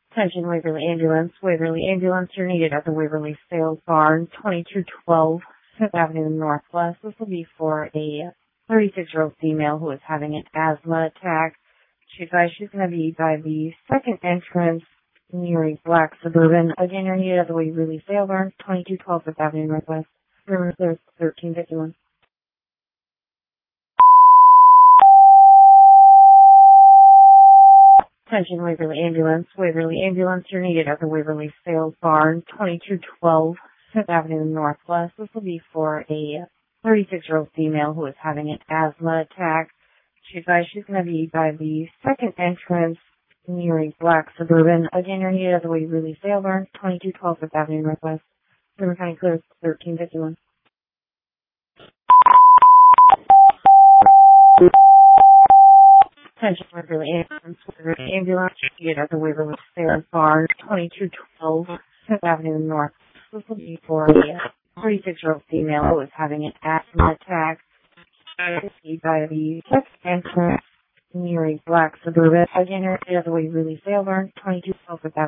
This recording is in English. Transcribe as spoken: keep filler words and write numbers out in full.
Attention Waverly Ambulance. Waverly Ambulance, you're needed at the Waverly Sales Barn, twenty-two twelve Fifth Avenue Northwest. This will be for a thirty-six-year-old female who is having an asthma attack. She advised she's going to be by the second entrance near a black Suburban. Again, you're needed at the Waverly Sales Barn, twenty-two twelve Fifth Avenue Northwest. Room is thirteen fifty-one. Attention Waverly Ambulance. Waverly Ambulance, you're needed at the Waverly Sales Barn, twenty-two twelve Fifth Avenue Northwest. This will be for a thirty-six-year-old female who is having an asthma attack. She advised she's going to be by the second entrance near a black Suburban. Again, you're needed at the Waverly Sales Barn, twenty-two twelve Fifth Avenue Northwest. River County Clear, thirteen fifty-one. Attention Waverly Ambulance. Waverly Ambulance, you're needed at the Waverly Sales Barn, twenty-two twelve Fifth Avenue North. This will be for a thirty-six-year-old female who is having an asthma attack. She is by the second entrance near a black Suburban. Again, you're needed at the Waverly Sales Barn, twenty-two twelve Fifth Avenue.